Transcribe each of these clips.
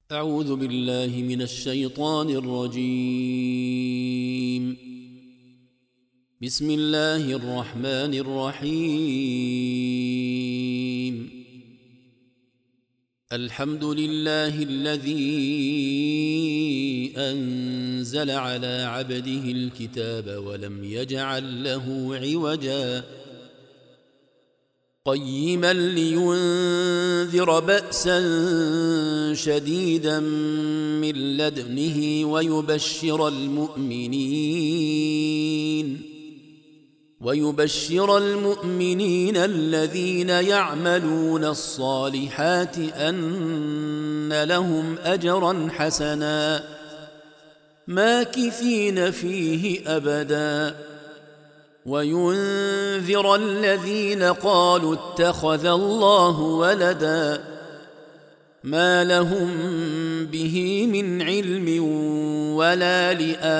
أعوذ بالله من الشيطان الرجيم. بسم الله الرحمن الرحيم. الحمد لله الذي أنزل على عبده الكتاب ولم يجعل له عوجا قيما لينذر بأسا شديدا من لدنه ويبشر المؤمنين الذين يعملون الصالحات أن لهم أجرا حسنا ماكثين فيه أبدا وينذر الذين قالوا اتخذ الله ولدا ما لهم به من علم ولا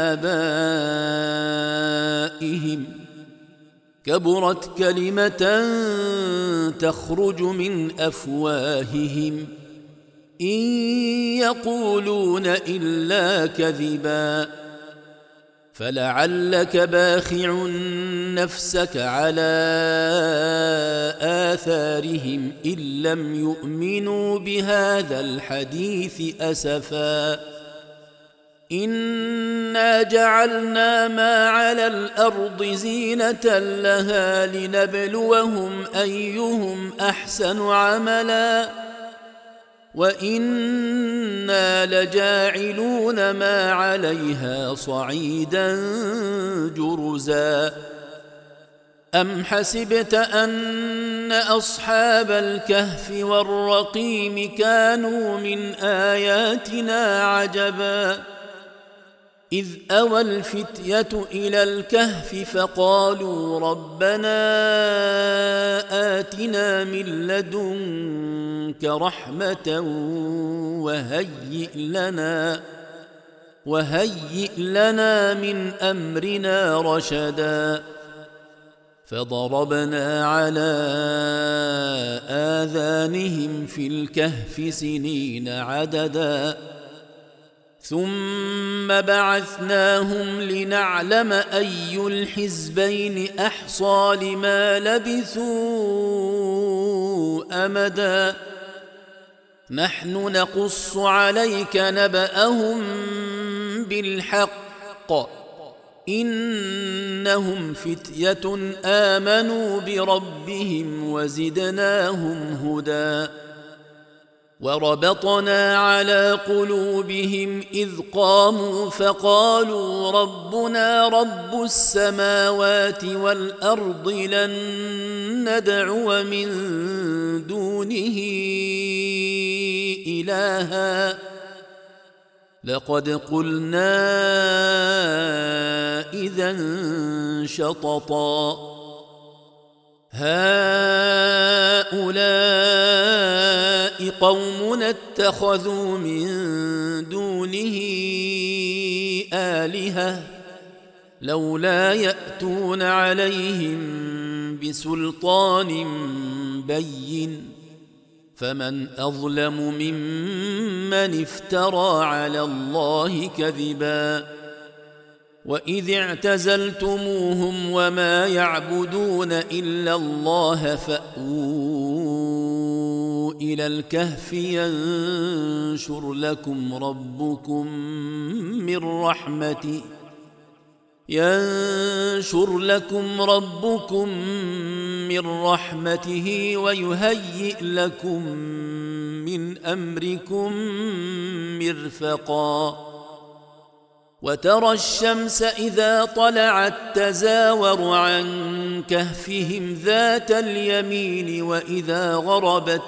لآبائهم كبرت كلمة تخرج من أفواههم إن يقولون إلا كذبا فلعلك باخع نفسك على آثارهم إن لم يؤمنوا بهذا الحديث أسفا إنا جعلنا ما على الأرض زينة لها لنبلوهم أيهم أحسن عملا وإنا لجاعلون ما عليها صعيدا جرزا أم حسبت أن أصحاب الكهف والرقيم كانوا من آياتنا عجبا إذ أوى الفتية إلى الكهف فقالوا ربنا آتنا من لدنك رحمة وهيئ لنا من أمرنا رشدا فضربنا على آذانهم في الكهف سنين عددا ثم بعثناهم لنعلم أي الحزبين أحصى لما لبثوا أمدا نحن نقص عليك نبأهم بالحق إنهم فتية آمنوا بربهم وزدناهم هدى وربطنا على قلوبهم إذ قاموا فقالوا ربنا رب السماوات والأرض لن ندعو من دونه إلها لقد قلنا إذا شططا هؤلاء قومنا اتخذوا من دونه آلهة لولا يأتون عليهم بسلطان بين فمن أظلم ممن افترى على الله كذبا وإذ اعتزلتموهم وما يعبدون إلا الله فأووا إلى الكهف ينشر لكم ربكم من رحمته ويهيئ لكم من أمركم مرفقا وترى الشمس إذا طلعت تزاور عن كهفهم ذات اليمين وإذا غربت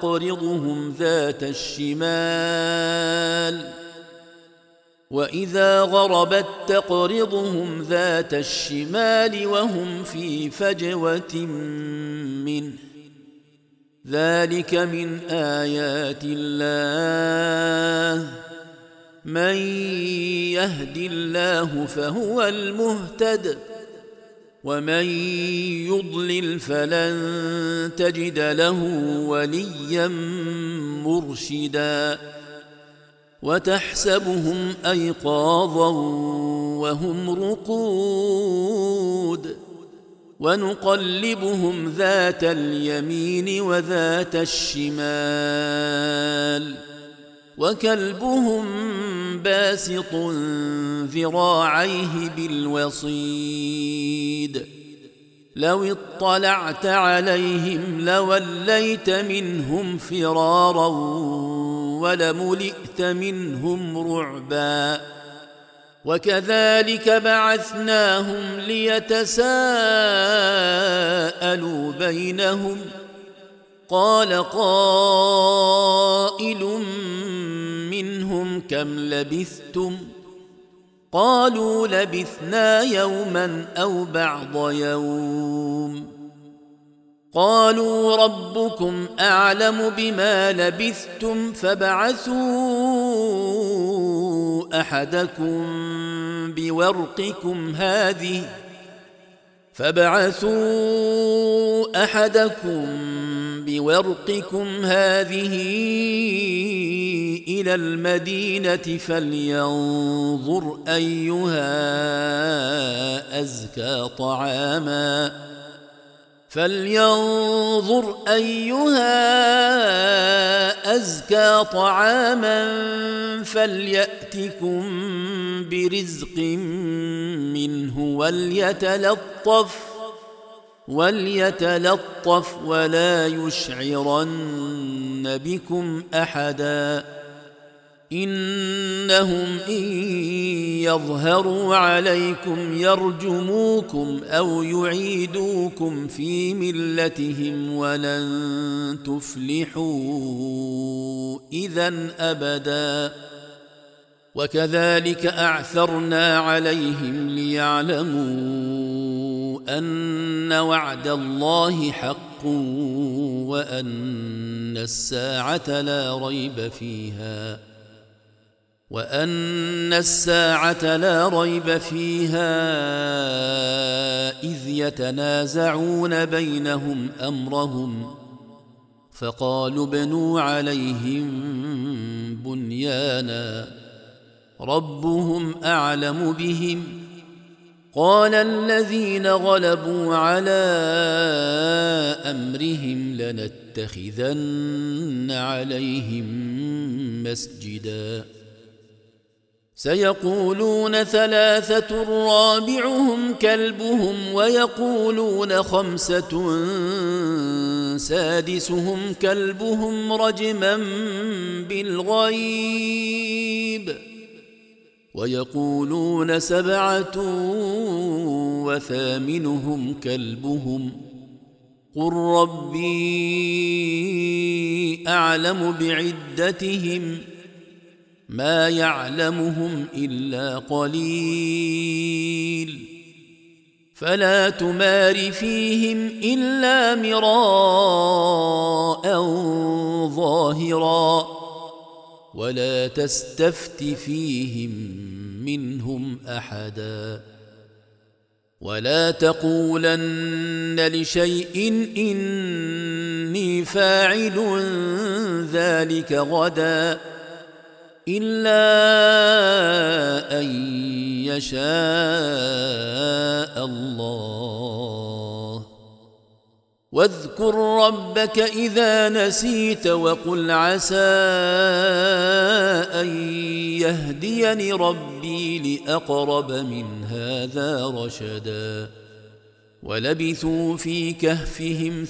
تقرضهم ذات الشمال وهم في فجوة منه ذلك من آيات الله من يهد الله فهو المهتد ومن يضلل فلن تجد له وليا مرشدا وتحسبهم أيقاظا وهم رقود ونقلبهم ذات اليمين وذات الشمال وكلبهم باسط ذراعيه بالوصيد لو اطلعت عليهم لوليت منهم فرارا ولملئت منهم رعبا وكذلك بعثناهم ليتساءلوا بينهم قال قائل منهم كم لبثتم قالوا لبثنا يوما أو بعض يوم قالوا ربكم أعلم بما لبثتم فابعثوا أحدكم بورقكم هذه إلى المدينة فلينظر أيها أزكى طعاما فليأتكم برزق منه وليتلطف ولا يشعرن بكم أحدا إنهم إن يظهروا عليكم يرجموكم أو يعيدوكم في ملتهم ولن تفلحوا إذن أبدا وكذلك أعثرنا عليهم ليعلموا أن وعد الله حق وأن الساعة لا ريب فيها إذ يتنازعون بينهم أمرهم فقالوا ابنوا عليهم بنيانا ربهم أعلم بهم قال الذين غلبوا على أمرهم لنتخذن عليهم مسجدا سيقولون 3 رابعهم كلبهم ويقولون 5 سادسهم كلبهم رجما بالغيب ويقولون 7 وثامنهم كلبهم قل ربي أعلم بعدتهم ما يعلمهم إلا قليل فلا تمار فيهم إلا مراء ظاهرا ولا تستفت فيهم منهم أحدا ولا تقولن لشيء إني فاعل ذلك غدا إلا أن يشاء الله واذكر ربك إذا نسيت وقل عسى أن يهديني ربي لأقرب من هذا رشدا ولبثوا في كهفهم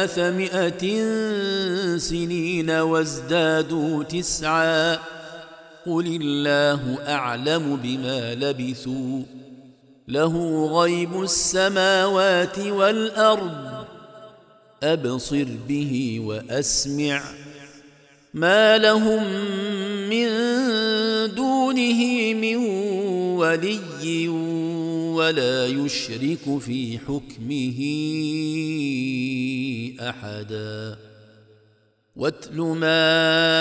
300 سنين وازدادوا 9 قل الله أعلم بما لبثوا له غيب السماوات والأرض أبصر به وأسمع ما لهم من دونه من ولي ولا يشرك في حكمه أحدا واتل ما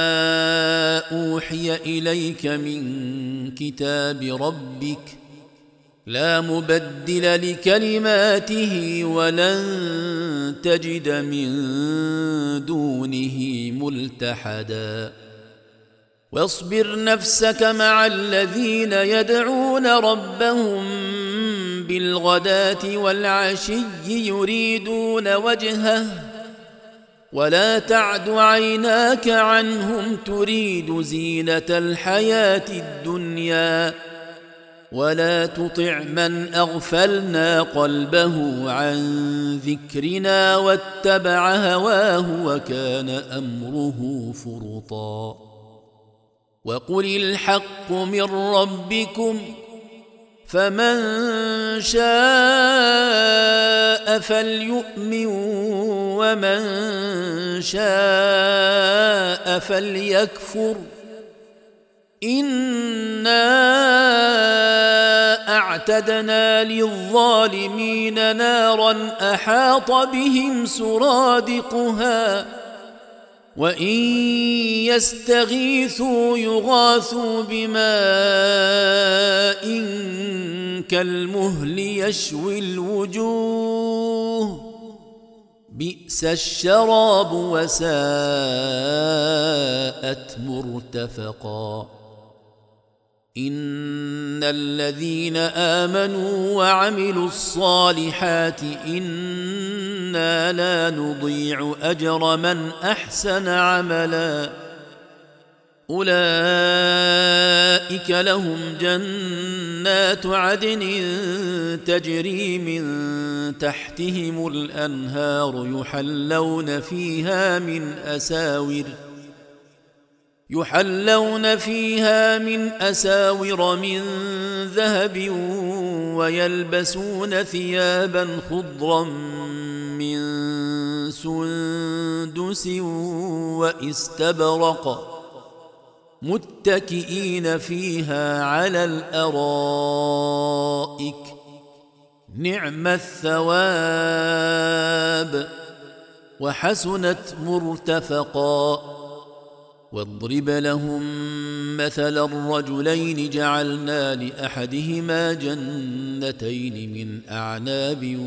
أوحي إليك من كتاب ربك لا مبدل لكلماته ولن تجد من دونه ملتحدا واصبر نفسك مع الذين يدعون ربهم بالغداة والعشي يريدون وجهه ولا تعد عيناك عنهم تريد زينة الحياة الدنيا ولا تطع من أغفلنا قلبه عن ذكرنا واتبع هواه وكان أمره فرطا وقل الحق من ربكم فمن شاء فليؤمن ومن شاء فليكفر إنا أعتدنا للظالمين نارا أحاط بهم سرادقها وإن يستغيثوا يغاثوا بماء كالمهل يشوي الوجوه بئس الشراب وساءت مرتفقا إن الذين آمنوا وعملوا الصالحات إنا لا نضيع أجر من أحسن عملا أولئك لهم جنات عدن تجري من تحتهم الأنهار يحلون فيها من أساور من ذهب ويلبسون ثيابا خضرا من سندس واستبرق متكئين فيها على الأرائك نعم الثواب وحسنت مرتفقا واضرب لهم مثل الرجلين جعلنا لأحدهما جنتين من أعناب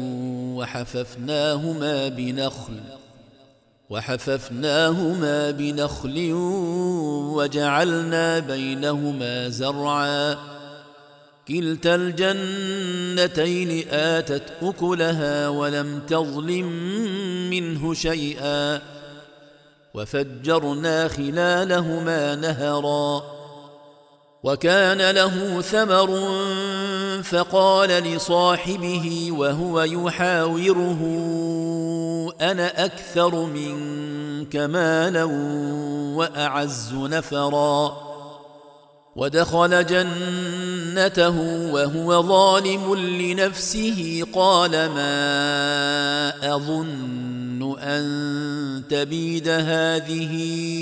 وحففناهما بنخل وجعلنا بينهما زرعا كلتا الجنتين آتت أكلها ولم تظلم منه شيئا وفجرنا خلالهما نهرا وكان له ثمر فقال لصاحبه وهو يحاوره أنا أكثر منك مالا وأعز نفرا ودخل جنته وهو ظالم لنفسه قال ما أظن أن تبيد هذه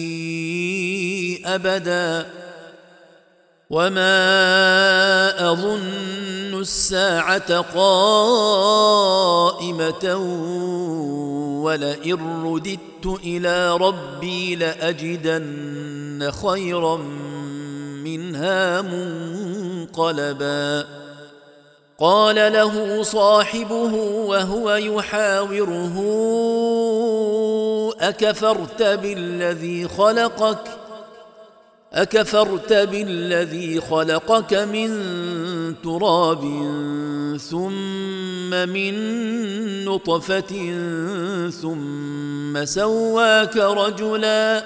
أبدا وما أظن الساعة قائمة ولئن رددت إلى ربي لأجدن خيرا منها منقلبا قال له صاحبه وهو يحاوره أكفرت بالذي خلقك من تراب ثم من نطفة ثم سواك رجلا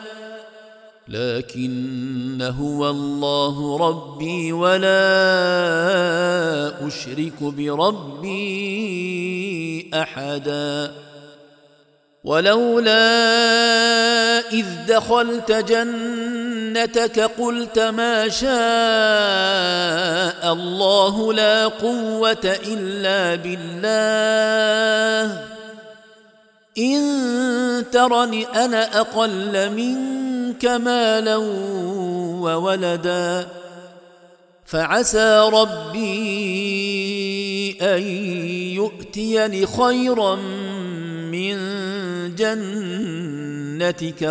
لكن هو الله ربي ولا أشرك بربي أحدا ولولا إذ دخلت جنتك قلت ما شاء الله لا قوة إلا بالله إن ترني أنا أقل منك مالا وولدا فعسى ربي أن يؤتيني خيرا من جنتك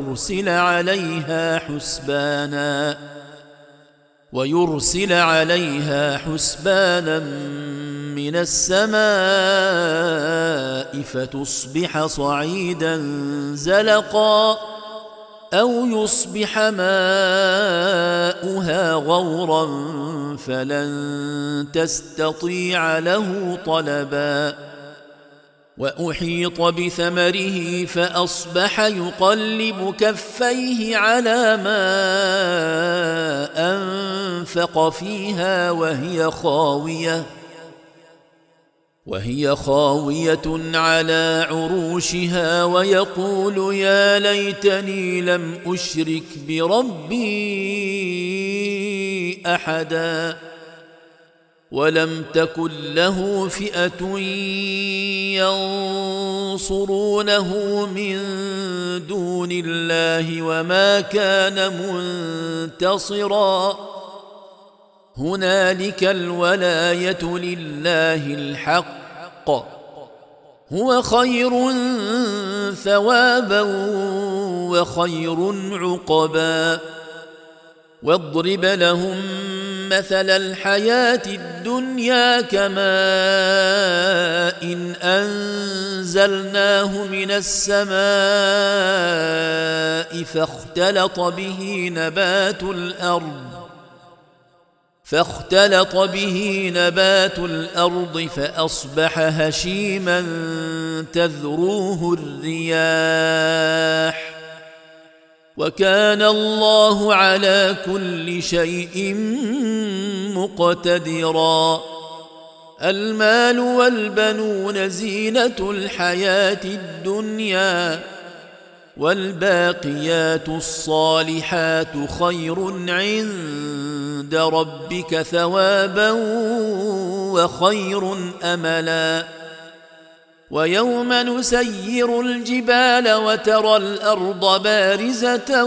ويرسل عليها حسبانا من السماء فتصبح صعيدا زلقا أو يصبح ماؤها غورا فلن تستطيع له طلبا وأحيط بثمره فأصبح يقلب كفيه على ما أنفق فيها وهي خاوية على عروشها ويقول يا ليتني لم أشرك بربي أحدا ولم تكن له فئة ينصرونه من دون الله وما كان منتصرا هنالك الولاية لله الحق هو خير ثوابا وخير عقبا واضرب لهم مثل الحياة الدنيا كماء إن أنزلناه من السماء فاختلط به نبات الأرض فأصبح هشيما تذروه الرياح وكان الله على كل شيء مقتدرا المال والبنون زينة الحياة الدنيا والباقيات الصالحات خير عند ربك ثوابا وخير أملا ويوم نسير الجبال وترى الأرض بارزة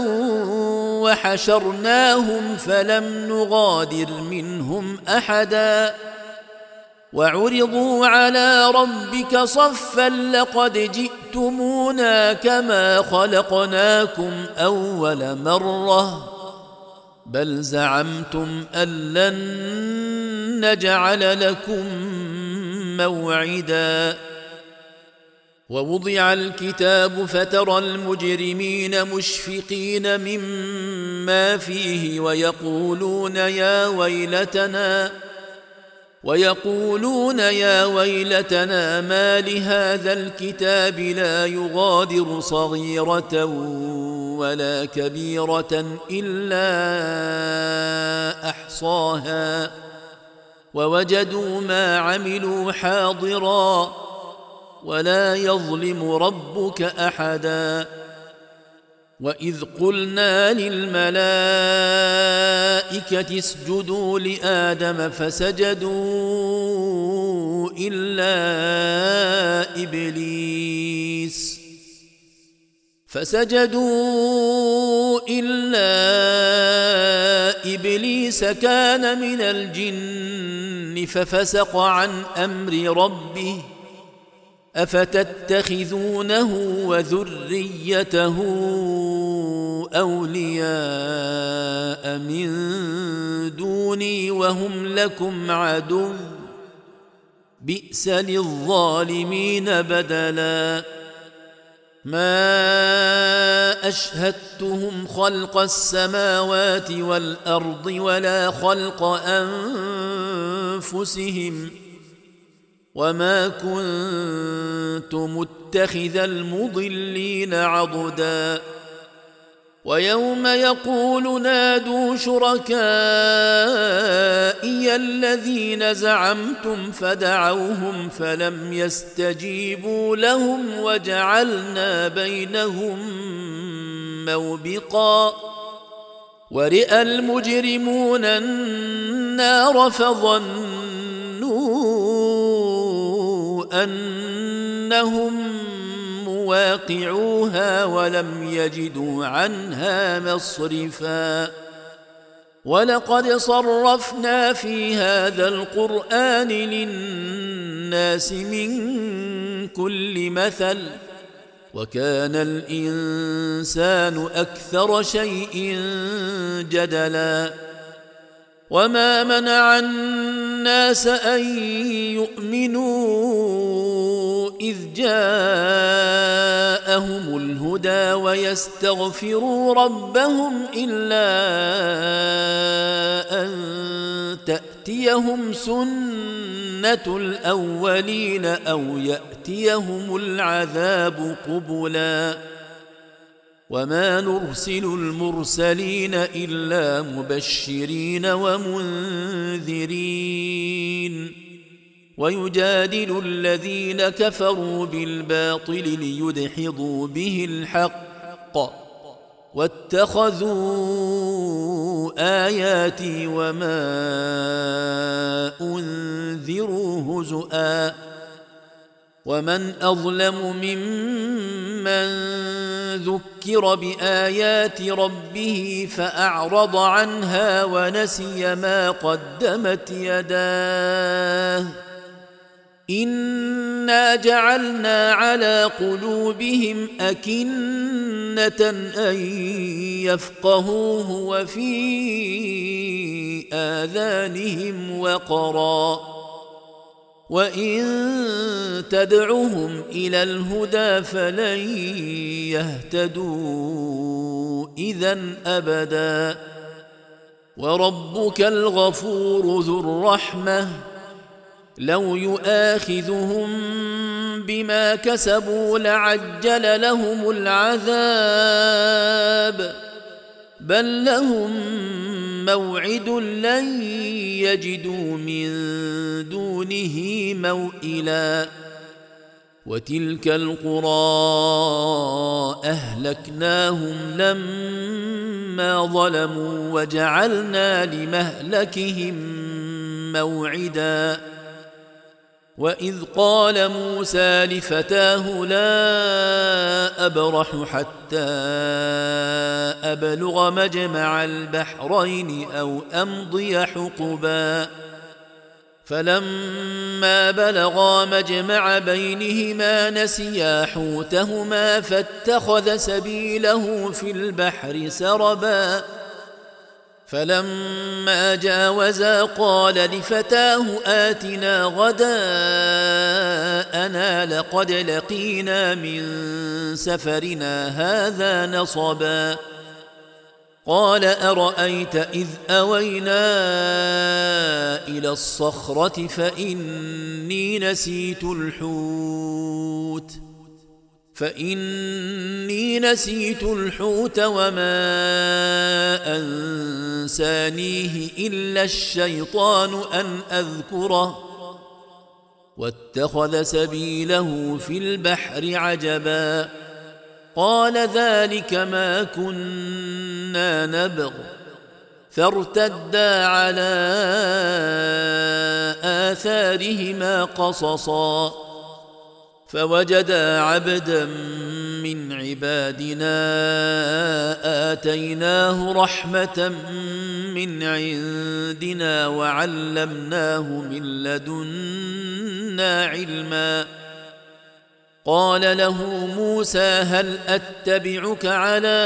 وحشرناهم فلم نغادر منهم أحدا وعرضوا على ربك صفا لقد جئتمونا كما خلقناكم أول مرة بل زعمتم أن لن نجعل لكم موعدا ووضع الكتاب فترى المجرمين مشفقين مما فيه ويقولون يا ويلتنا ما لهذا الكتاب لا يغادر صغيرة ولا كبيرة إلا أحصاها ووجدوا ما عملوا حاضرا ولا يظلم ربك أحدا وإذ قلنا للملائكة اسجدوا لآدم فسجدوا إلا إبليس كان من الجن ففسق عن أمر ربه أفتتخذونه وذريته أولياء من دوني وهم لكم عدو بئس للظالمين بدلا ما أشهدتهم خلق السماوات والأرض ولا خلق أنفسهم وما كنت متخذ المضلين عضدا ويوم يقول نادوا شركائي الذين زعمتم فدعوهم فلم يستجيبوا لهم وجعلنا بينهم موبقا ورئ المجرمون النار فظنوا أنهم مواقعوها ولم يجدوا عنها مصرفا ولقد صرفنا في هذا القرآن للناس من كل مثل وكان الإنسان أكثر شيء جدلا وما منع الناس أن يؤمنوا إذ جاءهم الهدى ويستغفروا ربهم إلا أن تأتيهم سنة الأولين أو يأتيهم العذاب قبلا وما نرسل المرسلين إلا مبشرين ومنذرين ويجادل الذين كفروا بالباطل ليدحضوا به الحق واتخذوا آياتي وما أنذروا هزؤا ومن أظلم ممن ذكر بآيات ربه فأعرض عنها ونسي ما قدمت يداه إنا جعلنا على قلوبهم أكنة أن يفقهوه وفي آذانهم وقرا وإن تدعهم إلى الهدى فلن يهتدوا إذن أبدا وربك الغفور ذو الرحمة لو يؤاخذهم بما كسبوا لعجل لهم العذاب بل لهم موعد لن يجدوا من دونه موئلا وتلك القرى أهلكناهم لما ظلموا وجعلنا لمهلكهم موعدا وإذ قال موسى لفتاه لا أبرح حتى أبلغ مجمع البحرين أو أمضي حقبا فلما بلغا مجمع بينهما نسيا حوتهما فاتخذ سبيله في البحر سربا فلما جاوزا قال لفتاه آتنا غداءنا لقد لقينا من سفرنا هذا نصبا قال أرأيت إذ أوينا إلى الصخرة فإني نسيت الحوت وما أنسانيه إلا الشيطان أن أذكره واتخذ سبيله في البحر عجبا قال ذلك ما كنا نبغ فارتدا على آثارهما قصصا فوجدا عبدا من عبادنا آتيناه رحمة من عندنا وعلمناه من لدنا علما قال له موسى هل أتبعك على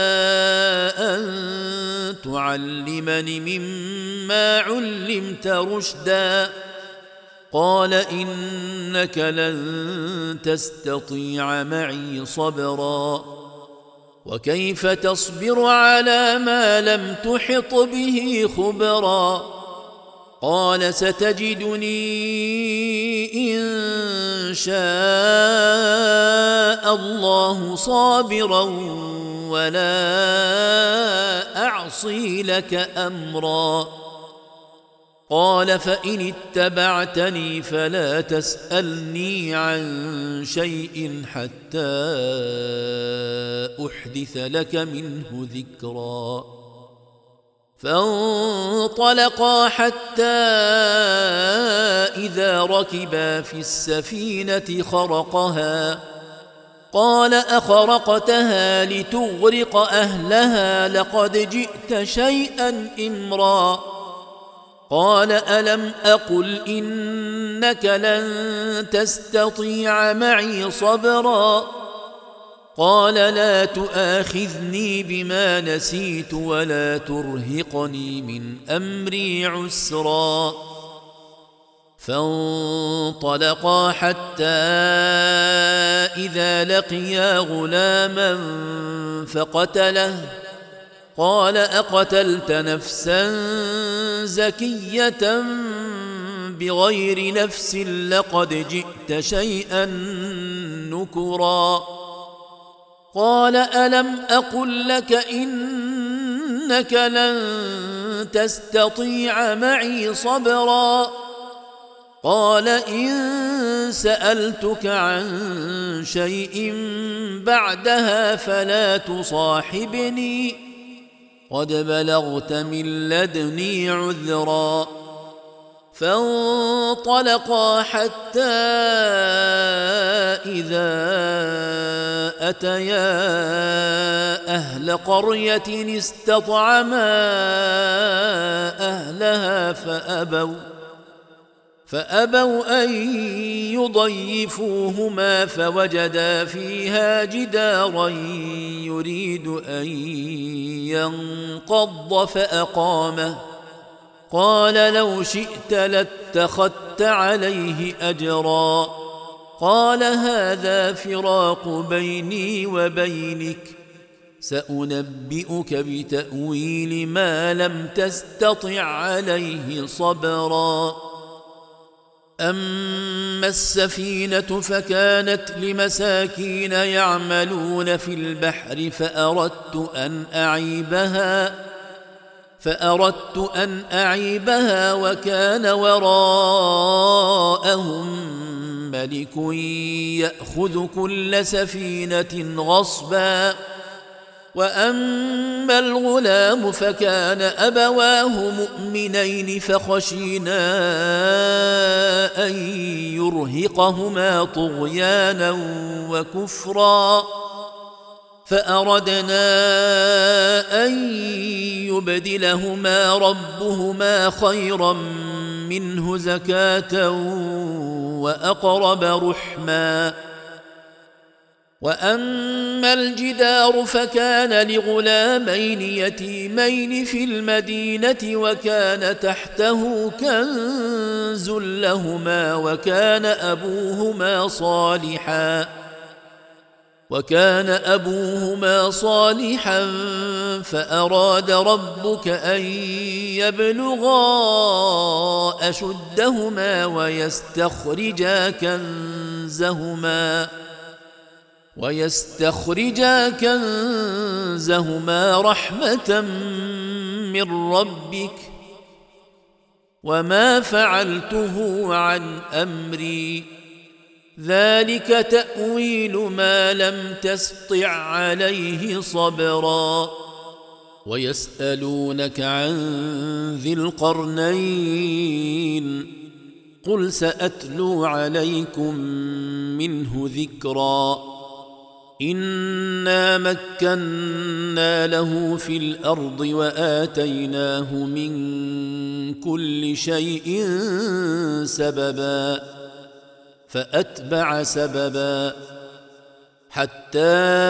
أن تعلمني مما علمت رشدا قال إنك لن تستطيع معي صبرا وكيف تصبر على ما لم تحط به خبرا قال ستجدني إن شاء الله صابرا ولا أعصي لك أمرا قال فإن اتبعتني فلا تسألني عن شيء حتى أحدث لك منه ذكرا فانطلقا حتى إذا ركبا في السفينة خرقها قال أخرقتها لتغرق أهلها لقد جئت شيئا إمرا قال ألم أقل إنك لن تستطيع معي صبرا قال لا تؤاخذني بما نسيت ولا ترهقني من أمري عسرا فانطلقا حتى إذا لقيا غلاما فقتله قال أقتلت نفسا زكية بغير نفس لقد جئت شيئا نكرا قال ألم أقل لك إنك لن تستطيع معي صبرا قال إن سألتك عن شيء بعدها فلا تصاحبني قد بلغت من لدني عذرا فانطلقا حتى إذا أتيا أهل قرية استطعما أهلها فأبوا أن يضيفوهما فوجدا فيها جدارا يريد أن ينقض فأقامه قال لو شئت لاتخذت عليه أجرا قال هذا فراق بيني وبينك سأنبئك بتأويل ما لم تستطع عليه صبرا أما السفينة فكانت لمساكين يعملون في البحر فأردت أن أعيبها وكان وراءهم ملك يأخذ كل سفينة غصبا وأما الغلام فكان أبواه مؤمنين فخشينا أن يرهقهما طغيانا وكفرا فأردنا أن يبدلهما ربهما خيرا منه زكاة وأقرب رحما وأما الجدار فكان لغلامين يتيمين في المدينة وكان تحته كنز لهما وكان أبوهما صالحا فأراد ربك أن يبلغا أشدهما ويستخرجا كنزهما رحمة من ربك وما فعلته عن أمري ذلك تأويل ما لم تسطع عليه صبرا ويسألونك عن ذي القرنين قل سأتلو عليكم منه ذكرا إنا مكنا له في الأرض وآتيناه من كل شيء سببا فأتبع سببا حتى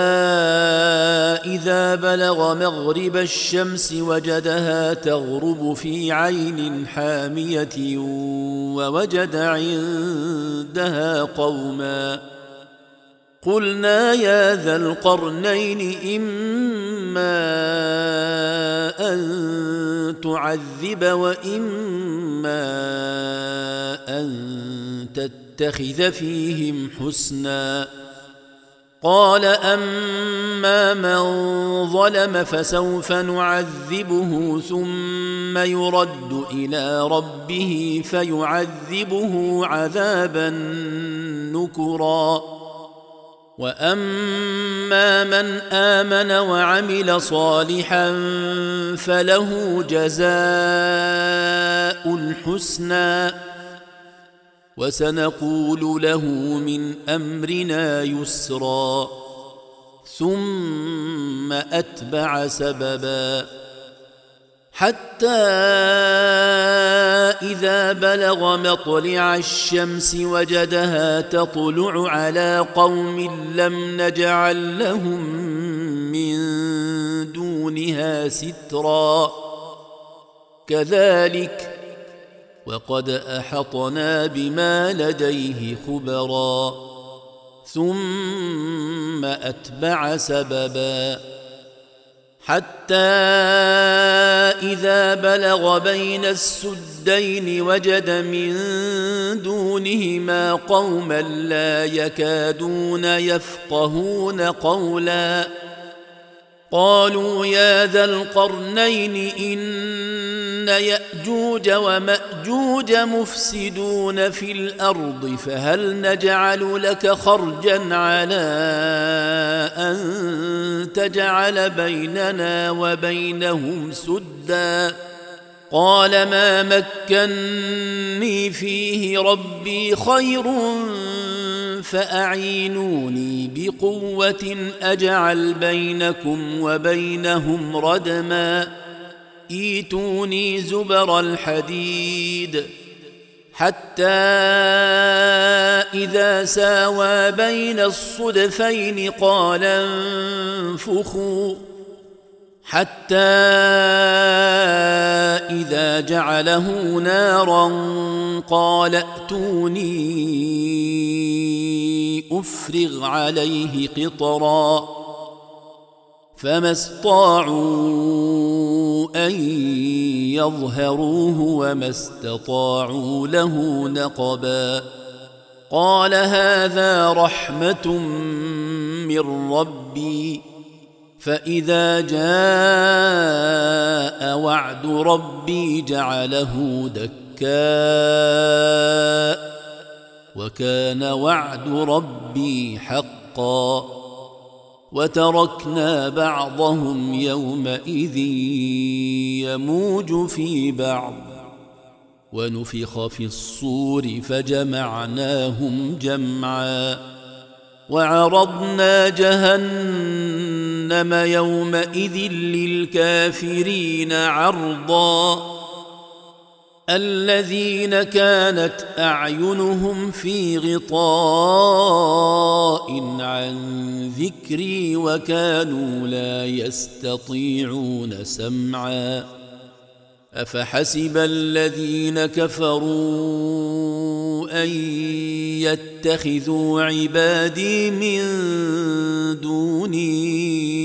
إذا بلغ مغرب الشمس وجدها تغرب في عين حامية ووجد عندها قوما قلنا يا ذا القرنين إما أن تعذب وإما أن تتخذ فيهم حسنا قال أما من ظلم فسوف نعذبه ثم يرد إلى ربه فيعذبه عذابا نكرا وأما من آمن وعمل صالحا فله جزاء الحسنى وسنقول له من أمرنا يسرا ثم أتبع سببا حتى إذا بلغ مطلع الشمس وجدها تطلع على قوم لم نجعل لهم من دونها سترا وقد أحطنا بما لديه خبرا ثم أتبع سببا حتى إذا بلغ بين السدين وجد من دونهما قوما لا يكادون يفقهون قولا قالوا يا ذا القرنين إن يأجوج ومأجوج مفسدون في الأرض فهل نجعل لك خرجا على أن تجعل بيننا وبينهم سدا قال ما مكني فيه ربي خير فأعينوني بقوة أجعل بينكم وبينهم ردما ايتوني زبر الحديد حتى إذا ساوى بين الصدفين قال انفخوا حتى إذا جعله نارا قال ائتوني أفرغ عليه قطرا فما استطاعوا أن يظهروه وما استطاعوا له نقبا قال هذا رحمة من ربي فإذا جاء وعد ربي جعله دكاء وكان وعد ربي حقا وتركنا بعضهم يومئذ يموج في بعض ونفخ في الصور فجمعناهم جمعا وعرضنا جهنم يومئذ للكافرين عرضا الذين كانت أعينهم في غطاء عن ذكري وكانوا لا يستطيعون سمعا أفحسب الذين كفروا أن يتخذوا عبادي من دوني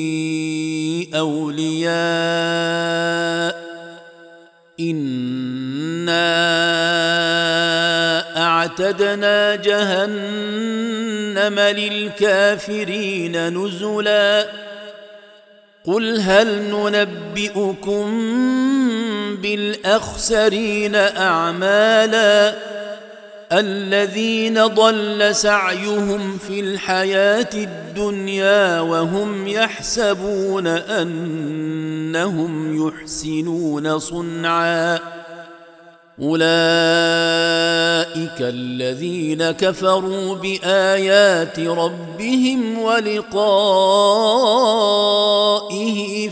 أولياء إنا أعتدنا جهنم للكافرين نزلا قل هل ننبئكم بالأخسرين أعمالا الذين ضل سعيهم في الحياة الدنيا وهم يحسبون أنهم يحسنون صنعا أولئك الذين كفروا بآيات ربهم ولقائه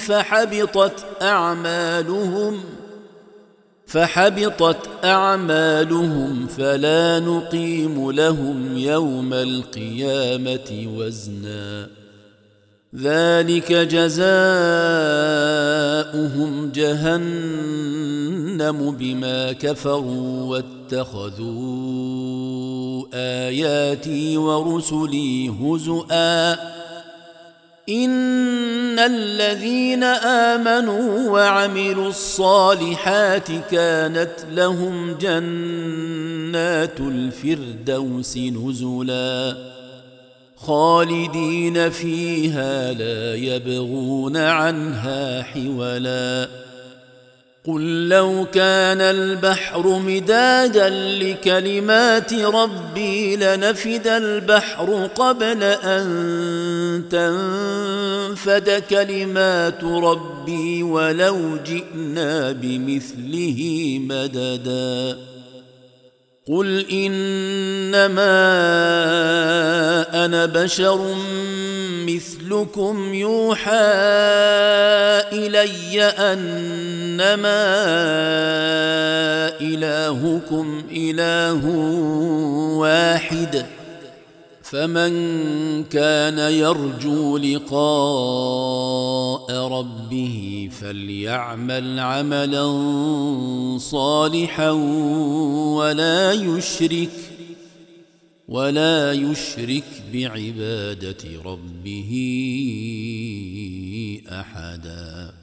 فحبطت أعمالهم فلا نقيم لهم يوم القيامة وزنا ذلك جزاؤهم جهنم بما كفروا واتخذوا آياتي ورسلي هزؤا إن الذين آمنوا وعملوا الصالحات كانت لهم جنات الفردوس نزلا خالدين فيها لا يبغون عنها حولا قل لو كان البحر مدادا لكلمات ربي لنفد البحر قبل أن تنفد كلمات ربي ولو جئنا بمثله مددا قل إنما أنا بشر مثلكم يوحى إلي أنما إلهكم إله واحد فمن كان يرجو لقاء ربه فليعمل عملا صالحا ولا يشرك بعبادة ربه أحدا.